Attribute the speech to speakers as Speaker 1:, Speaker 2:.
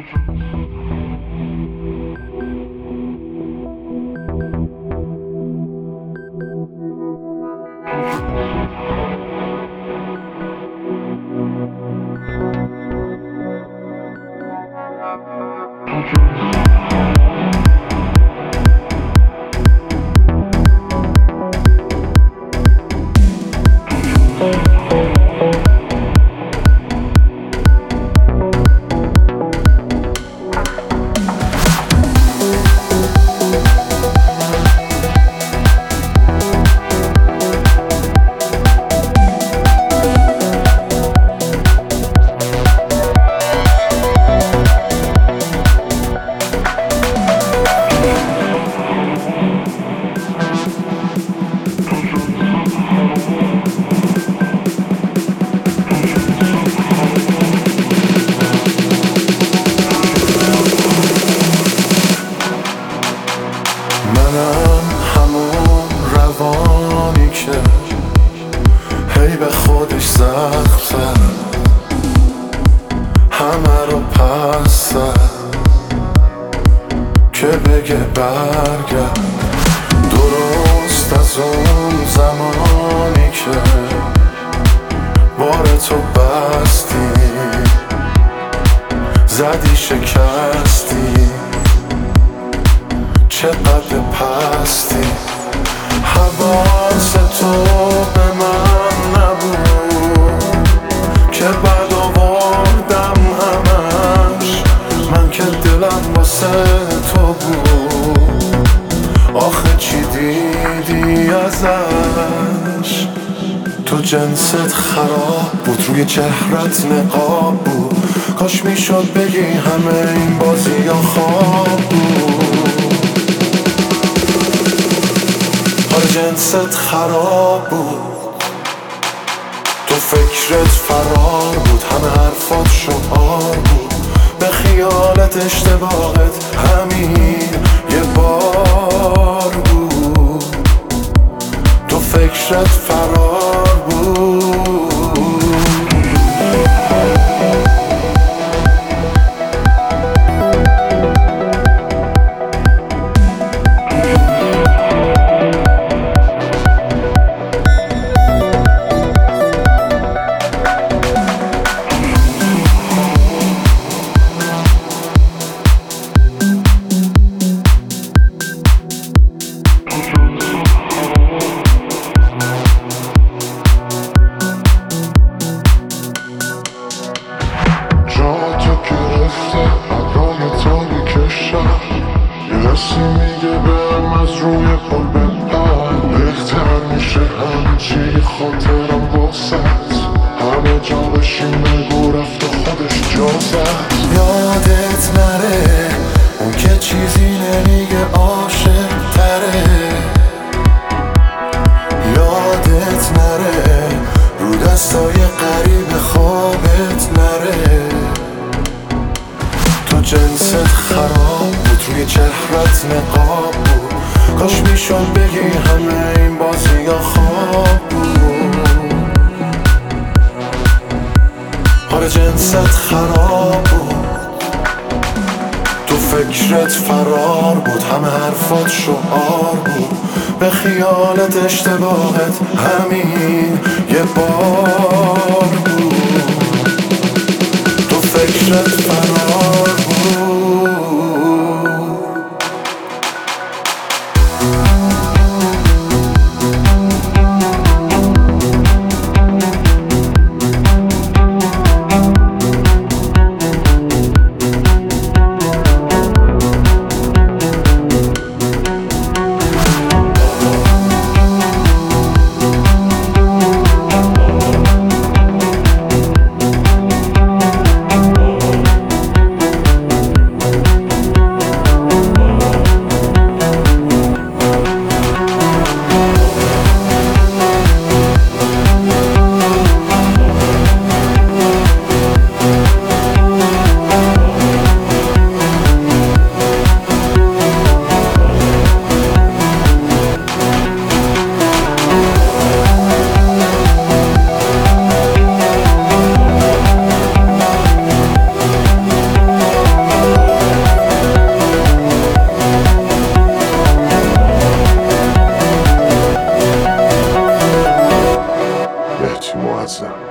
Speaker 1: منم همون روانی که هی به خودش زخم زد، همه رو پس زد که بگه برگرد. درست از اون زمانی که بار تو بستی، زدی شکستی، چقدر پستی. حواس تو به من نبود که بعد آوردم همش، من که دلم واسه تو بود. آخه چی دیدی ازش؟ تو جنست خراب بود، روی چهرت نقاب بود. کاش میشد بگی همه این بازی یا خواب بود. آره جنست خراب بود، تو فکرت فرار بود، همه حرفات شعار بود. به خیالت اشتباهت همین یه بار بود، تو فکرت فرار بود. کسی میگه برم از روی پل بپر، بهتر میشه همچی خاطرم واسد. همه جا بشین بگو رفت و خودش جا زد. یادت نره اون که چیزی نمیگه عاشق تره. یادت نره رو دستای قریب خوابت نره. تو جنست خراب بود، روی چهرت نقاب بود. کاش میشد بگی همه این بازی یا خواب بود. آره جنست خراب بود، تو فکرت فرار بود، همه حرفات شعار بود. به خیالت اشتباهت همین یه بار بود، تو فکرت فرار بود.
Speaker 2: معظم.